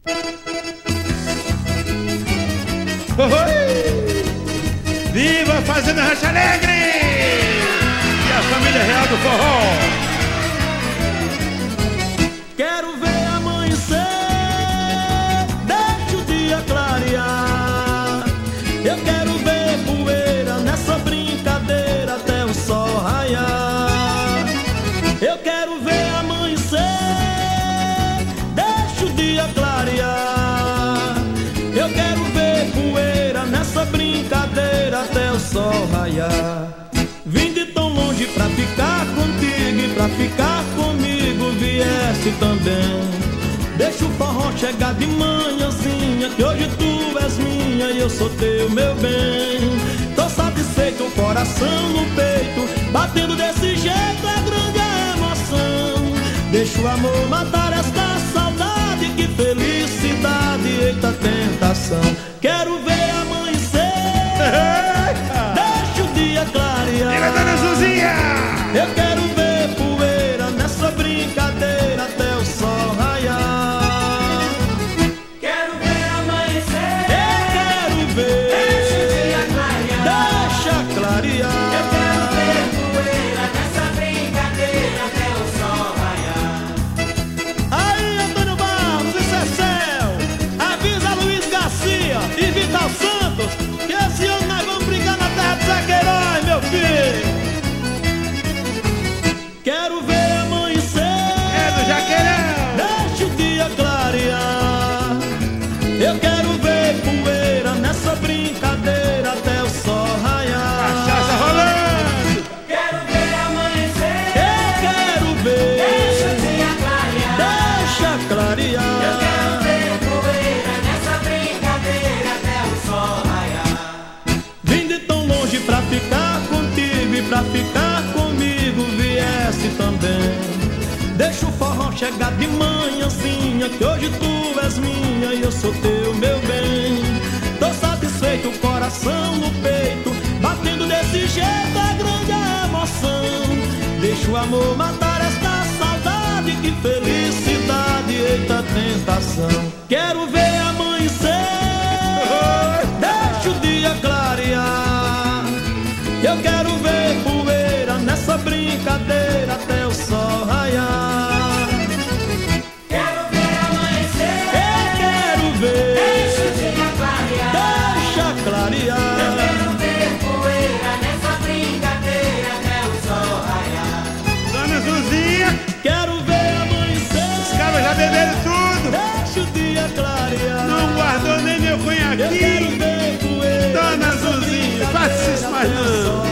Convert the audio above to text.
Viva a Fazenda Rancho Alegre e a família real do forró. Quero ver amanhecer, deixa o dia clarear. Eu quero ver poeira nessa brincadeira até o sol raiar. Eu quero ver amanhecer, deixa o dia clarear. Eu quero ver poeira nessa brincadeira até o sol raiar. Vim de tão longe pra ficar contigo e pra ficar comigo viesse também. Deixa o forró chegar de manhãzinha, que hoje tu és minha e eu sou teu, meu bem. Tô satisfeito, o coração no peito, batendo desse jeito é grande a emoção. Deixa o amor matar esta saudade, que felicidade, eita tentação. Quero ver amanhecer, deixa o dia clarear. Diga, dona Zuzinha! Eu quero ver poeira nessa brincadeira até o sol raiar. Quero ver amanhecer, Eu quero ver, deixa o dia clarear. deixa clarear. Eu quero ver poeira nessa brincadeira até o sol raiar. Aí, Antônio Barros e Cecel, avisa Luiz Garcia e Vital Santos que esse ano nós vamos brincar na terra do Zé Queiroz, meu filho. Quero ver amanhecer, É do Jaqueirão. deixa o dia clarear. Eu quero ver poeira nessa brincadeira até o sol raiar. Cachaça rolando. Quero ver amanhecer, Eu quero ver, deixa o dia clarear. deixa Eu clarear. quero ver poeira nessa brincadeira até o sol raiar. Vim de tão longe pra ficar contigo e pra ficar comigo viesse também. Deixa o forró chegar de manhãzinha, que hoje tu és minha e eu sou teu, meu bem. Tô satisfeito, o coração no peito, batendo desse jeito é grande a emoção. Deixa o amor matar esta saudade, que felicidade, eita tentação. Quero ver amanhecer, deixa o dia clarear. Eu quero ver poeira nessa brincadeira até o sol raiar. Quero ver amanhecer, Eu quero ver, deixa o dia clarear. deixa Eu clarear. quero ver poeira nessa brincadeira até o sol raiar. Dona Zuzinha, Quero ver amanhecer, os caras já beberam tudo. deixa o dia clarear. Não guardou nem meu Eu quero conhaquinho. ver poeira Dona nessa Zuzinha, brincadeira faça isso mais até o não. sol